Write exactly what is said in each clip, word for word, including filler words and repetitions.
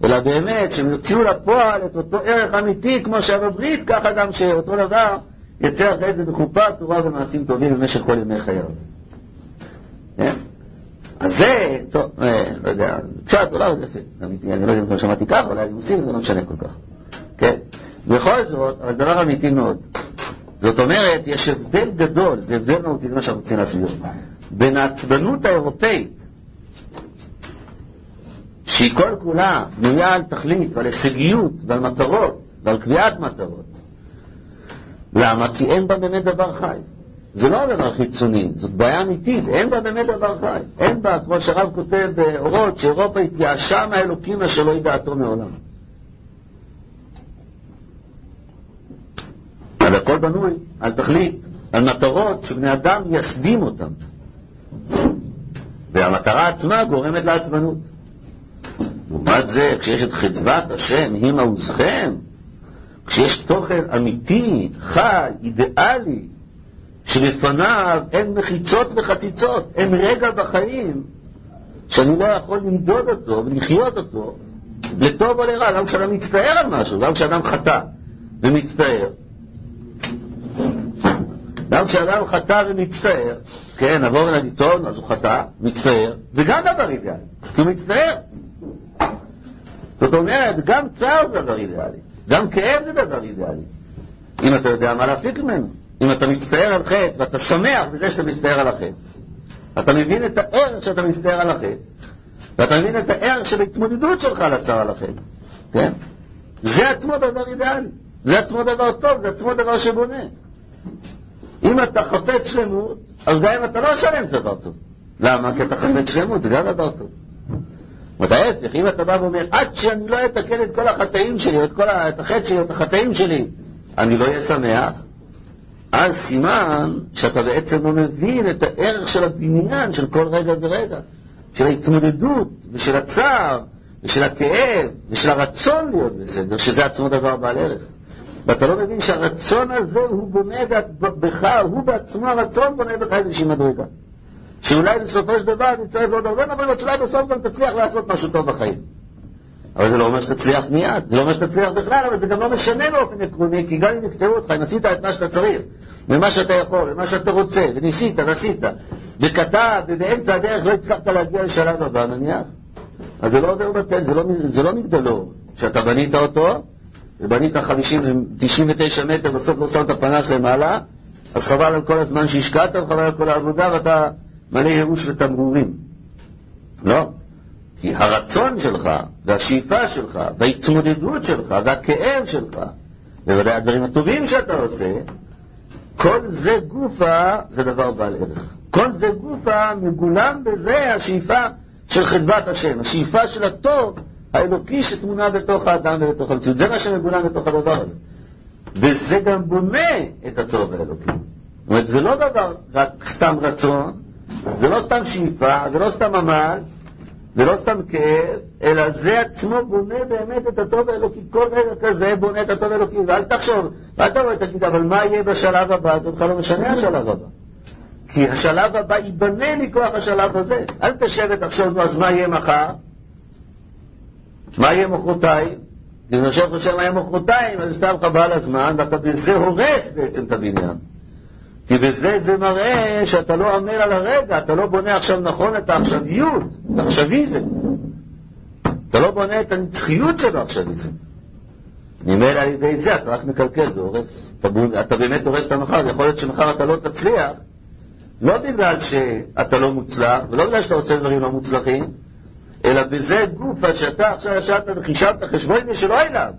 אלא באמת שהם יוציאו לפועל את אותו ערך אמיתי, כמו שבברית, ככה גם שאותו דבר יצא אחרי זה בחופה, תורה ומעשים טובים במשך כל ימי חייו. כן? אז זה, טוב, לא יודע, פשט, אולי זה יפה, אני לא יודע אם כבר שמעתי כך, אולי אני מוסיף, זה לא משנה כל כך. כן? בכל זאת, אבל זה דבר אמיתי מאוד. זאת אומרת, יש הבדל גדול, זה הבדל מהותי, זה מה שאנחנו רוצים להסביר, בין העצבנות האירופאית, שהיא כל כולה בנויה על תכלית ועל הישגיות ועל מטרות ועל קביעת מטרות. למה? כי אין בה באמת דבר חי. זה לא דבר חיצוני, זאת בעיה אמיתית, אין בה באמת דבר חי. אין בה, כמו שהרב כותב באורות, שאירופה התייאשה מהאלוקים אשר לא ידעתו מעולם. אבל הכל בנוי על תכלית, על מטרות שבני אדם יסדים אותם. והמטרה עצמה גורמת לעצבנות. לעומת זה, כשיש את חדוות השם, היא מעוזכם, כשיש תוכן אמיתי, חי, אידיאלי, שלפניו אין מחיצות וחציצות, אין רגע בחיים שאני לא יכול למדוד אותו ולחיות אותו לטוב או לרע, גם כשאדם מצטער על משהו, גם כשאדם חטא ומצטער, גם כשאדם חטא ומצטער, כן, נבוא ונגיד טוב, אז הוא חטא, מצטער, זה גם דבר אידיאלי, כי הוא מצטער. זאת אומרת, גם צער זה דבר אידיאלי, גם כאב זה דבר אידיאלי, אם אתה יודע מה להפיק ממנו. אם אתה מצטער על חטא ואתה שמח בזה שאתה מצטער על החטא, אתה מבין את הערך שאתה מצטער על החטא, ואתה מבין את הערך של ההתמודדות שלך על הצער על החטא, כן? זה עצמו דבר אידיאלי, זה עצמו דבר טוב, זה עצמו דבר שבונה. אם אתה חפץ שלמות, אז גם אם אתה לא שלם זה דבר טוב. למה? כי אתה חפץ שלמות, זה גם דבר טוב. ואתה ההפך, אם אתה בא ואומר, עד שאני לא אתקן את כל החטאים שלי, או את כל החטא שלי, או את החטאים שלי, אני לא אהיה שמח, אז סימן שאתה בעצם לא מבין את הערך של הבניין של כל רגע ורגע, של ההתמודדות ושל הצער ושל הכאב ושל הרצון להיות בסדר, שזה עצמו דבר בעל ערך. ואתה לא מבין שהרצון הזה הוא בונה בך, הוא בעצמו הרצון בונה בך איזושהי מדרגה, שאולי בסופו של דבר תצטרף לא דרבן, אבל אולי בסוף גם תצליח לעשות משהו טוב בחיים. אבל זה לא אומר שתצליח מיד, זה לא אומר שתצליח בכלל, אבל זה גם לא משנה באופן עקרוני, כי גם אם נפתרו אותך, אם עשית את מה שאתה צריך, ומה שאתה יכול, ומה שאתה רוצה, וניסית, ועשית, וכתב, ובאמצע הדרך לא הצלחת להגיע לשלב הבא, נניח, אז זה לא עובר בטל, זה לא, זה לא מגדלור, שאתה בנית אותו, ובנית חמישים, תשעים ותשע מטר, בסוף לא שם את הפנש למעלה, אז חבל על כל הזמן שהשקעת, וחבל על כל העבודה, ואתה מלא ייאוש ותמרורים. לא. כי הרצון שלך, והשאיפה שלך, וההתמודדות שלך, והכאב שלך, ובוודאי הדברים הטובים שאתה עושה, כל זה גופה זה דבר בעל ערך. כל זה גופה מגולם בזה השאיפה של חדוות השם, השאיפה של הטוב האלוקי שתמונה בתוך האדם ובתוך המציאות. זה מה שמגולם בתוך הדבר הזה. וזה גם בונה את הטוב האלוקי. זאת אומרת, זה לא דבר רק סתם רצון, זה לא סתם שאיפה, זה לא סתם עמל, זה לא סתם כאב, אלא זה עצמו בונה באמת את הטוב האלוקי. כל רגע כזה בונה את הטוב האלוקי. ואל תחשוב, ואל תבוא ותגיד, אבל מה יהיה בשלב הבא? זה בכלל לא משנה השלב הבא. כי השלב הבא ייבנה מכוח השלב הזה. אל תשב ותחשוב, אז מה יהיה מחר? מה יהיה מחרתיים? אם נשב חושב מה יהיה מחרתיים, אז סתם חבל הזמן, ואתה בזה הורס בעצם את הבניין. כי בזה זה מראה שאתה לא עמל על הרגע, אתה לא בונה עכשיו נכון את העכשוויות, את העכשוויזם. אתה לא בונה את הנצחיות של העכשוויזם. נמל על ידי זה, אתה רק מקלקל והורס. אתה, אתה באמת הורס את המחר, יכול להיות שמחר אתה לא תצליח, לא בגלל שאתה לא מוצלח, ולא בגלל שאתה עושה דברים לא מוצלחים, אלא בזה גופה שאתה עכשיו ישבת וחישבת חשבון שלא אליו.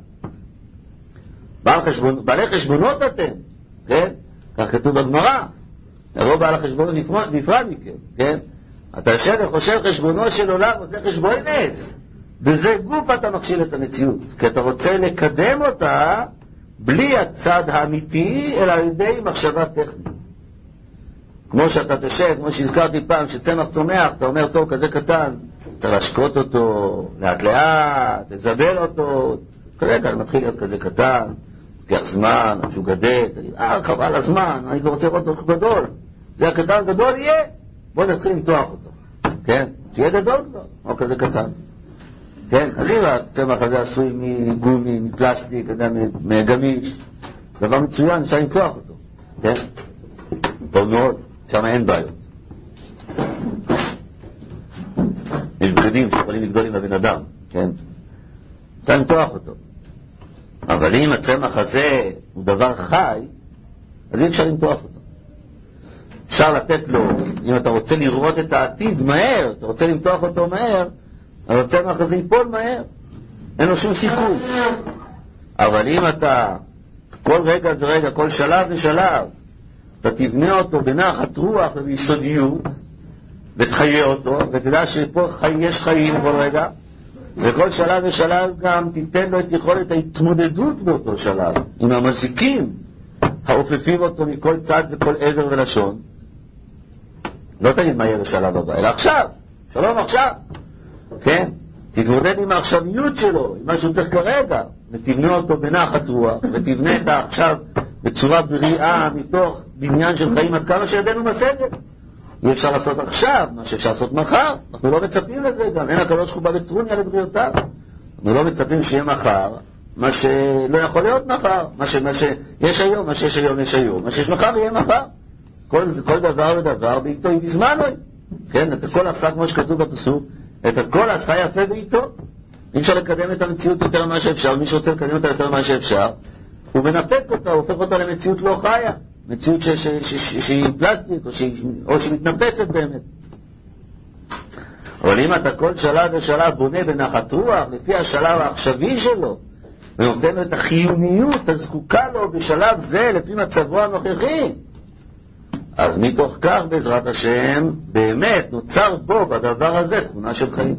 בעל חשבון, בעלי חשבונות אתם, כן? כך כתוב בגמרא, יבוא בעל החשבון נפרד, נפרד מכם, כן? אתה יושב וחושב חשבונו של עולם, עושה חשבון נס. בזה גוף אתה מכשיל את המציאות, כי אתה רוצה לקדם אותה בלי הצד האמיתי, אלא על ידי מחשבה טכנית. כמו שאתה תשב, כמו שהזכרתי פעם, שצמח צומח, אתה אומר, טוב, כזה קטן, צריך להשקות אותו, לאט לאט, לזבל אותו, כרגע מתחיל להיות כזה קטן, לוקח זמן, עד שהוא גדל, אה, חבל הזמן, אני רוצה לראות אותו גדול, זה הקטן גדול יהיה, בוא נתחיל למתוח אותו, כן? שיהיה גדול כבר, או כזה קטן. כן? אז אם הצמח הזה עשוי מגומי, מפלסטיק, מגמיש, דבר מצוין, אפשר למתוח אותו, כן? טוב מאוד, שם אין בעיות. יש בגדים שיכולים לגדול עם הבן אדם, כן? אפשר למתוח אותו. אבל אם הצמח הזה הוא דבר חי, אז אי אפשר למתוח אותו. אפשר לתת לו, אם אתה רוצה לראות את העתיד מהר, אתה רוצה למתוח אותו מהר, אז הצמח הזה ייפול מהר, אין לו שום סיכוי. אבל אם אתה כל רגע ורגע, כל שלב ושלב, אתה תבנה אותו בנחת רוח וביסודיות, ותחיה אותו, ותדע שפה חי, יש חיים כל רגע, וכל שלב ושלב גם תיתן לו את יכולת ההתמודדות באותו שלב, עם המזיקים האופפים אותו מכל צד וכל עבר ולשון. לא תגיד מה יהיה בשלב הבא, אלא עכשיו, שלום עכשיו, כן? תתמודד עם העכשוויות שלו, עם מה שהוא צריך כרגע, ותבנה אותו בנחת רוח, ותבנה את העכשיו בצורה בריאה מתוך בניין של חיים עד כמה שידינו משגת. אי אפשר לעשות עכשיו מה שאפשר לעשות מחר, אנחנו לא מצפים לזה גם, אין הקדוש ברוך הוא בא בטרוניה לבריאותיו. אנחנו לא מצפים שיהיה מחר מה שלא יכול להיות מחר, מה, ש... מה שיש היום, מה שיש היום יש היום, מה שיש מחר יהיה מחר. כל, כל דבר ודבר בעיתו היא בזמן הוא. כן, את הכל עשה כמו שכתוב בפסוק, את הכל עשה יפה בעיתו. אי אפשר לקדם את המציאות יותר ממה שאפשר, מי שרוצה לקדם אותה יותר ממה שאפשר, הוא מנפץ אותה, הוא הופך אותה למציאות לא חיה, מציאות ש... ש... ש... ש... שהיא פלסטיק או, ש... או שהיא מתנפצת באמת. אבל אם אתה כל שלב ושלב בונה בנחת רוח לפי השלב העכשווי שלו, ונותן לו את החיוניות הזקוקה לו בשלב זה לפי מצבו הנוכחי, אז מתוך כך בעזרת השם באמת נוצר בו בדבר הזה תכונה של חיים.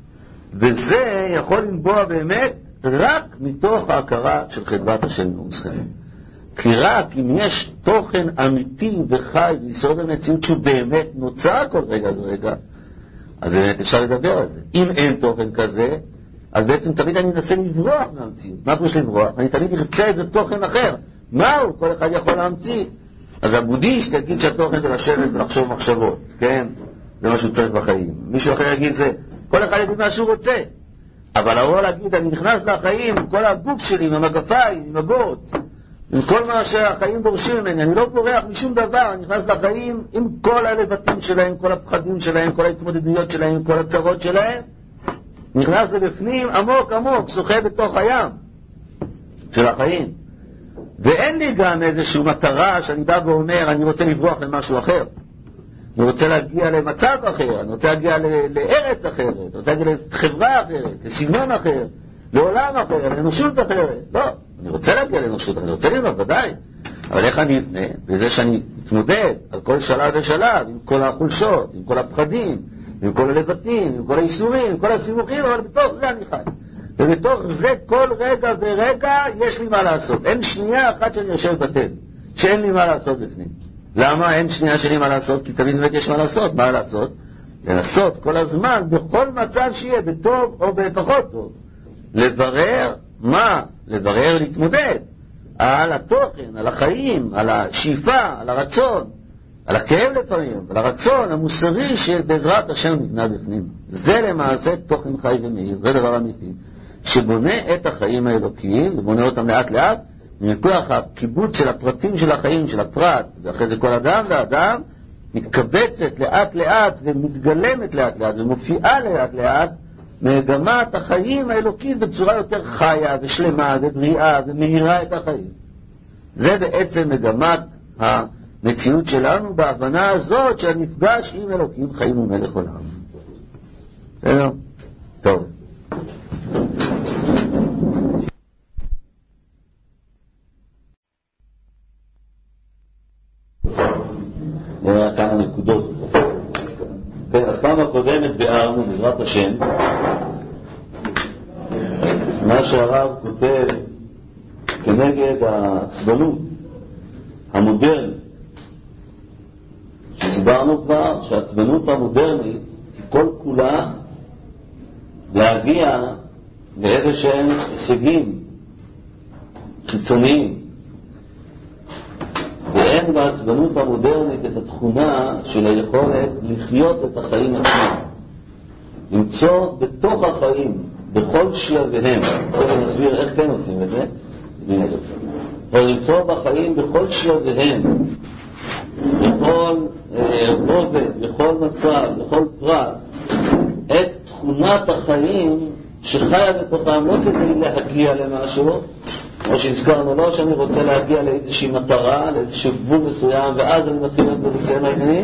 וזה יכול לנבוע באמת רק מתוך ההכרה של חדוות השם במוסכם. כי רק אם יש תוכן אמיתי וחי ויסוד המציאות שהוא באמת נוצר כל רגע ורגע, אז באמת אפשר לדבר על זה. אם אין תוכן כזה, אז בעצם תמיד אני מנסה לברוח מהמציאות. מה פרוש לברוח? אני תמיד ארצה איזה תוכן אחר. מהו? כל אחד יכול להמציא. אז הבודיסט יגיד שהתוכן זה לשבת ולחשוב מחשבות, כן? זה מה שהוא צריך בחיים. מישהו אחר יגיד זה, כל אחד יגיד מה שהוא רוצה. אבל הרוע להגיד, אני נכנס לחיים עם כל הגוף שלי, עם המגפיים, עם הבוץ, עם כל מה שהחיים דורשים ממני, אני לא בורח משום דבר, אני נכנס לחיים עם כל הלבטים שלהם, כל הפחדים שלהם, כל ההתמודדויות שלהם, כל הצרות שלהם, נכנס לבפנים עמוק עמוק, שוחה בתוך הים של החיים. ואין לי גם איזושהי מטרה שאני בא ואומר, אני רוצה לברוח למשהו אחר. אני רוצה להגיע למצב אחר, אני רוצה להגיע לארץ אחרת, אני רוצה להגיע לחברה אחרת, לסגנון אחר, לעולם אחר, לאנושות אחרת. לא, אני רוצה להגיע לאנושות אחרת, אני רוצה לראות, ודאי. אבל איך אני אבנה? בזה שאני מתמודד על כל שלב ושלב, עם כל החולשות, עם כל הפחדים, עם כל הלבטים, עם כל האיסורים, עם כל הסימוכים, אבל בתוך זה אני חי. ובתוך זה כל רגע ורגע יש לי מה לעשות. אין שנייה אחת שאני יושב בטל, שאין לי מה לעשות בפנים. למה אין שנייה שלי מה לעשות? כי תמיד באמת יש מה לעשות. מה לעשות? לנסות כל הזמן, בכל מצב שיהיה, בטוב או בפחות טוב, לברר מה? לברר, להתמודד על התוכן, על החיים, על השאיפה, על הרצון, על הכאב לפעמים, על הרצון המוסרי שבעזרת השם נבנה בפנים. זה למעשה תוכן חי ומאיר, זה דבר אמיתי, שבונה את החיים האלוקיים, ובונה אותם לאט לאט, מכוח הקיבוץ של הפרטים של החיים, של הפרט, ואחרי זה כל אדם ואדם, מתקבצת לאט לאט ומתגלמת לאט לאט ומופיעה לאט לאט מגמת החיים האלוקית בצורה יותר חיה ושלמה ובריאה ומהירה את החיים. זה בעצם מגמת המציאות שלנו בהבנה הזאת של המפגש עם אלוקים חיים ומלך עולם. בסדר? טוב. נראה כמה נקודות. כן, אז פעם הקודמת ביארנו בעזרת השם מה שהרב כותב כנגד העצבנות המודרנית, שדיברנו כבר שהעצבנות המודרנית היא כל כולה להגיע לאיזה שהם הישגים חיצוניים, ואין בעצבנות המודרנית את התכונה של היכולת לחיות את החיים עצמם, למצוא בתוך החיים בכל שלביהם. צריך נסביר איך כן עושים את זה. או למצוא בחיים בכל שלביהם, בכל רובד, בכל מצב, בכל פרט, את תכונת החיים שחיה בתוכם, לא כדי להגיע למשהו, כמו שהזכרנו, לא שאני רוצה להגיע לאיזושהי מטרה, לאיזשהו גבול מסוים, ואז אני מתחיל להיות מרוצה מהעניינים,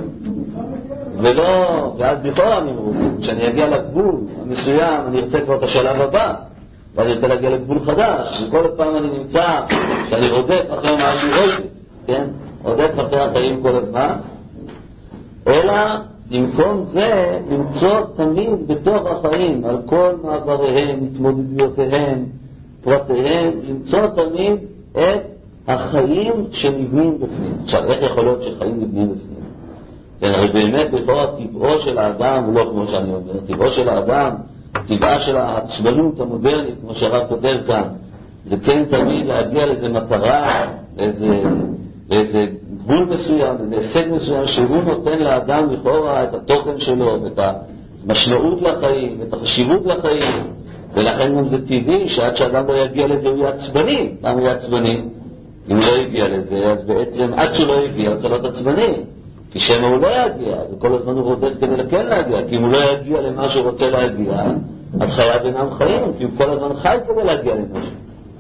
ולא, ואז לכאורה אני מרוצה. כשאני אגיע לגבול המסוים, אני ארצה כבר את השלב הבא, ואני רוצה להגיע לגבול חדש, וכל פעם אני נמצא שאני רודף אחרי משהו רודף, כן? רודף אחרי החיים כל הזמן, אלא במקום זה למצוא תמיד בתוך החיים, על כל מעבריהם, התמודדויותיהם, פרטיהם, למצוא תמיד את החיים שנבנים בפנים. עכשיו, איך יכול להיות שחיים נבנים בפנים? כן, הרי באמת לכאורה טבעו של האדם הוא לא כמו שאני אומר, טבעו של האדם, טבעה של העצבנות המודרנית, כמו שהרב כותב כאן, זה כן תמיד להגיע לאיזו מטרה, לאיזה, לאיזה גבול מסוים, לאיזה הישג מסוים, שהוא נותן לאדם לכאורה את התוכן שלו, את המשמעות לחיים, את החשיבות לחיים, ולכן גם זה טבעי שעד שאדם לא יגיע לזה הוא יהיה עצבני. למה הוא יהיה עצבני? אם הוא לא יגיע לזה, אז בעצם עד שהוא לא יגיע, הוא צריך להיות עצבני. כי שמה הוא לא יגיע, וכל הזמן הוא רודף כדי לכן להגיע, כי אם הוא לא יגיע למה שהוא רוצה להגיע, אז חייו אינם חיים, כי הוא כל הזמן חי כדי להגיע למשהו.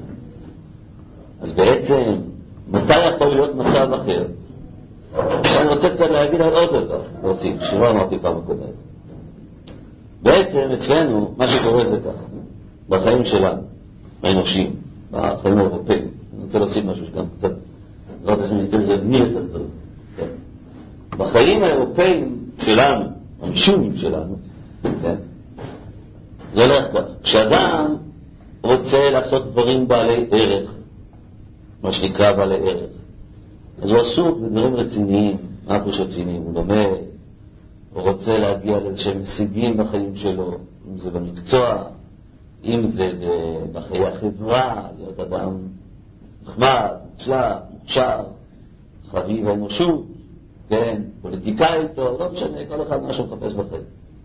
אז בעצם, מתי יכול להיות מצב אחר? אני רוצה קצת להגיד על עוד דבר, להוסיף, שלא אמרתי פעם הקודמת. בעצם אצלנו, מה שקורה זה כך, בחיים שלנו, האנושיים, בחיים האירופאים, אני רוצה להוסיף משהו שגם קצת, לא יודע שאני יותר יבניר את הדברים. בחיים האירופאים שלנו, המשונים שלנו, כן? זה הולך כך. כשאדם רוצה לעשות דברים בעלי ערך, מה שנקרא בעלי ערך, אז הוא עסוק בדברים רציניים, מה פרוש רציניים? הוא לומד, הוא רוצה להגיע לאיזשהם הישגים בחיים שלו, אם זה במקצוע, אם זה בחיי החברה, להיות אדם נחמד, מוצלח, מוכשר, חביב האנושות, כן, פוליטיקאי טוב, לא משנה, כל אחד מה שהוא מחפש בחיים.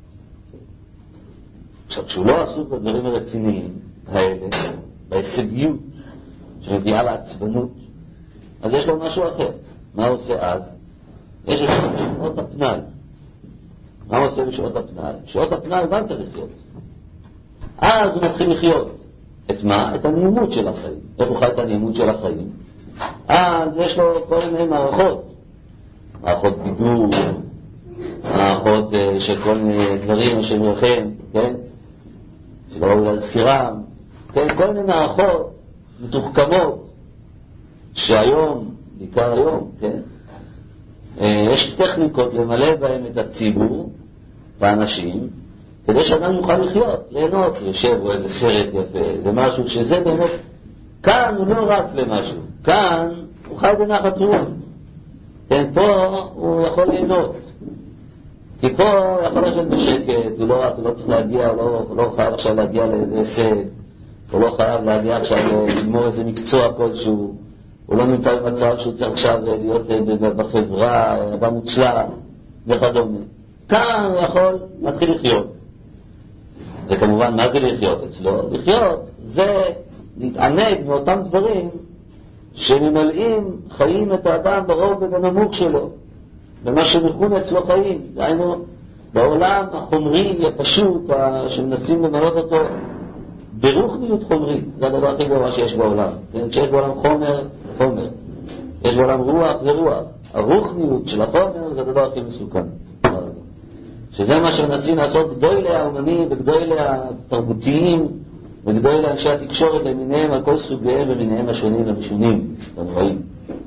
עכשיו, כשהוא לא עסוק בדברים הרציניים האלה, בהישגיות שמביאה לעצבנות, אז יש לו משהו אחר. מה הוא עושה אז? יש לו שעות הפנאי. מה הוא עושה בשעות הפנאי? שעות הפנאי הוא גם צריך לחיות. אז הוא מתחיל לחיות. את מה? את הנעימות של החיים. איך הוא חי את הנעימות של החיים? אז יש לו כל מיני מערכות. מערכות בידור, מערכות uh, של כל מיני דברים שמרחם, כן? שלא ראו להזכירם, כן? כל מיני מערכות מתוחכמות שהיום, בעיקר היום, כן? Uh, יש טכניקות למלא בהם את הציבור, האנשים, כדי שאדם יוכל לחיות, ליהנות, יושב או איזה סרט יפה, זה משהו שזה באמת, כאן הוא לא רץ למשהו, כאן הוא חי בנחת רוח. כן, פה הוא יכול ליהנות. כי פה הוא יכול לשבת בשקט, הוא לא, הוא לא צריך להגיע, הוא לא, הוא לא חייב עכשיו להגיע לאיזה הישג, הוא לא חייב להגיע עכשיו לגמור איזה מקצוע כלשהו, הוא לא נמצא במצב שהוא צריך עכשיו להיות בחברה, במוצלח וכדומה. כאן הוא יכול להתחיל לחיות. וכמובן, מה זה לחיות אצלו? לחיות זה להתענג מאותם דברים שממלאים חיים את האדם ברוב ובנמוך שלו, במה שמכון אצלו חיים. דהיינו, בעולם החומרי הפשוט שמנסים למלות אותו ברוחניות חומרית, זה הדבר הכי גרוע שיש בעולם. כשיש בעולם חומר, חומר. יש בעולם רוח, זה רוח. הרוחניות של החומר זה הדבר הכי מסוכן. שזה מה שמנסים לעשות גדולי האומנים וגדולי התרבותיים וגדולי אנשי התקשורת למיניהם על כל סוגיהם ומיניהם השונים ומשונים ונוראים.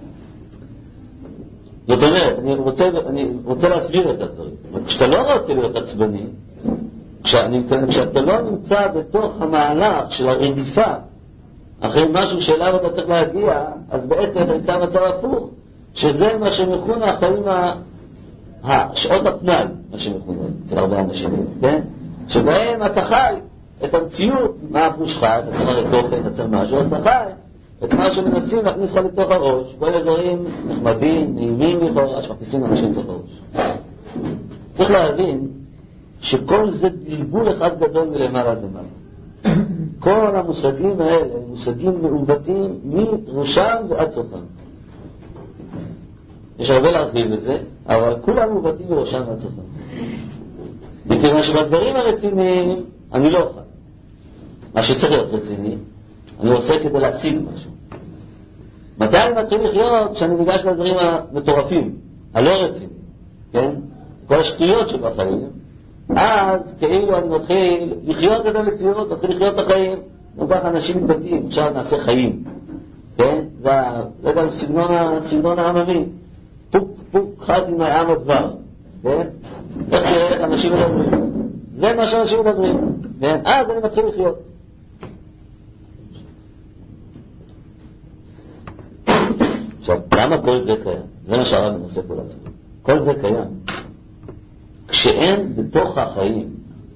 זאת אומרת, אני רוצה, אני רוצה להסביר את הדברים. כשאתה לא רוצה להיות עצבני, כשאני, כשאתה לא נמצא בתוך המהלך של הרדיפה אחרי משהו שאליו אתה צריך להגיע, אז בעצם אתה נמצא מצב הפוך, שזה מה שמכונה החיים ה... שעות הפנאי, מה שמכונה, אצל הרבה אנשים, כן? שבהם אתה חי את המציאות, מה הפרוש חי, אתה צריך לתוכן, אתה צריך משהו, אז אתה חי את מה שמנסים להכניס לך לתוך הראש, כל הדברים נחמדים, נעימים לכאורה, שמכניסים אנשים לתוך הראש. צריך להבין שכל זה גלגול אחד גדול מלמעלה למעלה. כל המושגים האלה הם מושגים מעוותים מראשם ועד סופם. יש הרבה להרחיב את זה, אבל כולם מעוותים מראשם ועד סופם. מכיוון שבדברים הרציניים אני לא אוכל. מה שצריך להיות רציני, אני עושה כדי להשיג משהו. מתי אני מתחיל לחיות? כשאני ניגש לדברים המטורפים, הלא רציניים, כן? כל השטויות שבחיים, אז כאילו אני מתחיל לחיות את המציאות, מתחיל לחיות את החיים. גם ככה אנשים מתבטאים, עכשיו נעשה חיים, כן? זה, זה גם סגנון, סגנון העממי. פוק פוק חזי מהעם הדבר, כן? איך שאיך אנשים מדברים, זה מה שאנשים מדברים, כן? אז אני מתחיל לחיות. עכשיו, למה כל זה קיים? זה מה שהרב מנסה פה לעשות. כל זה קיים כשאין בתוך החיים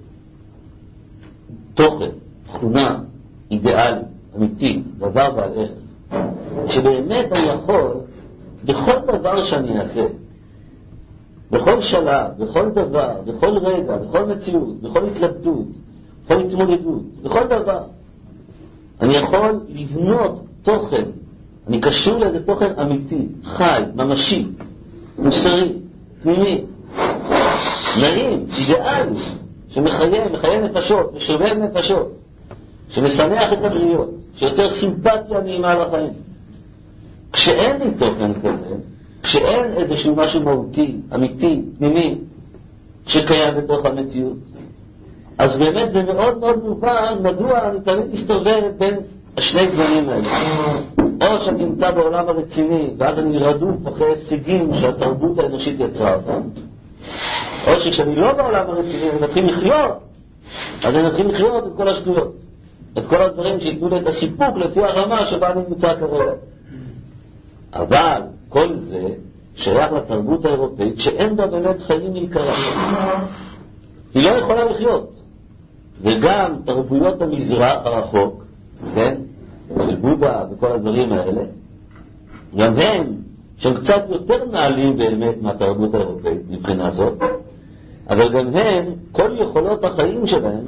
תוכן, תכונה, אידיאלית, אמיתית, דבר בעל ערך, שבאמת אני יכול בכל דבר שאני אעשה, בכל שלב, בכל דבר, בכל רגע, בכל מציאות, בכל התלבטות, בכל התמודדות, בכל דבר אני יכול לבנות תוכן. אני קשור לאיזה תוכן אמיתי, חי, ממשי, מוסרי, פנימי, נעים, אידיאלי, שמחיה, מחיה נפשות, משובב נפשות, שמשמח את הבריות, שיוצר סימפתיה נעימה לחיים. כשאין לי תוכן כזה, כשאין איזשהו משהו מהותי, אמיתי, פנימי, שקיים בתוך המציאות, אז באמת זה מאוד מאוד מובן מדוע אני תמיד מסתובב בין השני גוונים האלה. או שאני נמצא בעולם הרציני ואז אני רדוף אחרי הישגים שהתרבות האנושית יצרה אותם, או שכשאני לא בעולם הרציני אני מתחיל לחיות, אז אני מתחיל לחיות את כל השטויות, את כל הדברים שיתנו לי את הסיפוק לפי הרמה שבה אני נמצא כרגע. אבל כל זה שייך לתרבות האירופאית שאין בה באמת חיים מעיקרה. היא לא יכולה לחיות. וגם תרבויות המזרח הרחוק, כן? של בודה וכל הדברים האלה, גם הם, שהם קצת יותר נעלים באמת מהתרבות האירופאית מבחינה זאת, אבל גם הם, כל יכולות החיים שלהם,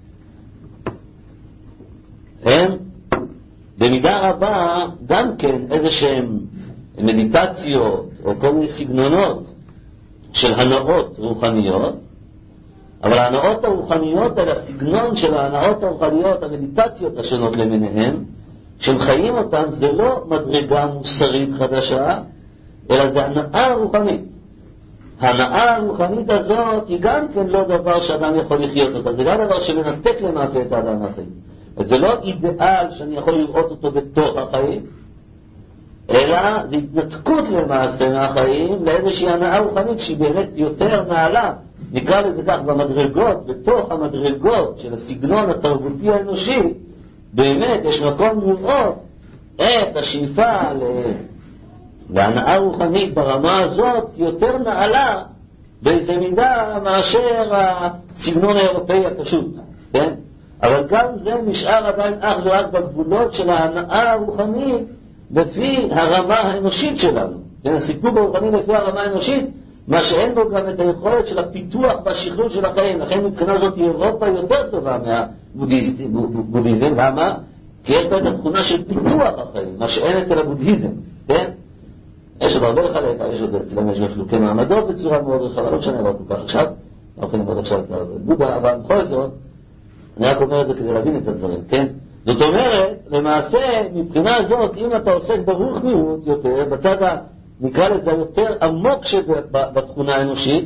הם במידה רבה גם כן איזה שהם מדיטציות או כל מיני סגנונות של הנאות רוחניות, אבל ההנאות הרוחניות על הסגנון של ההנאות הרוחניות, המדיטציות השונות למיניהם, שהם חיים אותם, זה לא מדרגה מוסרית חדשה, אלא זה הנאה רוחנית. ההנאה הרוחנית הזאת היא גם כן לא דבר שאדם יכול לחיות אותה, זה גם דבר שמנתק למעשה את האדם מהחיים. זה לא אידיאל שאני יכול לראות אותו בתוך החיים, אלא זה התנתקות למעשה מהחיים לאיזושהי הנאה רוחנית שהיא באמת יותר נעלה, נקרא לזה כך, במדרגות, בתוך המדרגות של הסגנון התרבותי האנושי, באמת יש מקום לראות את השאיפה להנאה רוחנית ברמה הזאת יותר נעלה באיזה מידה מאשר הסגנון האירופאי הפשוט, כן? אבל גם זה נשאר עדיין אך ורק בגבולות של ההנאה הרוחנית לפי הרמה האנושית שלנו, כן? הסיפוק הרוחני לפי הרמה האנושית, מה שאין בו גם את היכולת של הפיתוח והשכלול של החיים. לכן מבחינה זאת אירופה יותר טובה מהבודהיזם. למה? כי יש בה את התכונה של פיתוח החיים, מה שאין אצל הבודהיזם, כן? יש עוד הרבה לחלק, יש עוד אצלם יש חילוקי מעמדות בצורה מאוד רחבה, לא משנה אבל כל כך עכשיו, לא יכולים לראות עכשיו את הבודה, אבל בכל זאת, אני רק אומר את זה כדי להבין את הדברים, כן? זאת אומרת, למעשה, מבחינה זאת, אם אתה עוסק ברוחניות יותר, בצד ה... נקרא לזה יותר עמוק שבתכונה האנושית,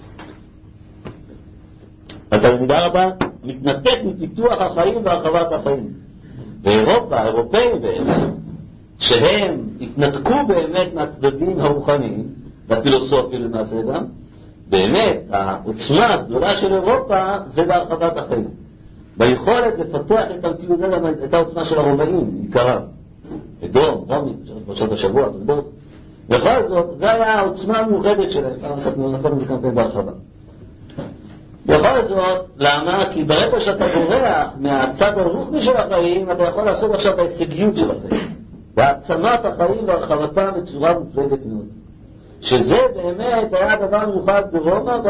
אתה במידה רבה מתנתק מפיתוח החיים והרחבת החיים. באירופה, האירופאים באמת, שהם התנתקו באמת מהצדדים הרוחניים, והפילוסופיה למעשה גם, באמת העוצמה הגדולה של אירופה זה בהרחבת החיים. ביכולת לפתח את המציאות הזה גם את העוצמה של הרומאים, עיקרם. אדום, רומי, פרשת השבוע, תודות. בכל זאת, זה היה העוצמה המיוחדת שלהם. נעשה את זה כמה פעמים בהרחבה. בכל זאת, למה? כי ברגע שאתה בורח מהצד הרוחני של החיים, אתה יכול לעשות עכשיו בהישגיות של החיים. והעצמת החיים והרחבתם בצורה מופלגת מאוד. שזה באמת היה דבר מיוחד ברומא,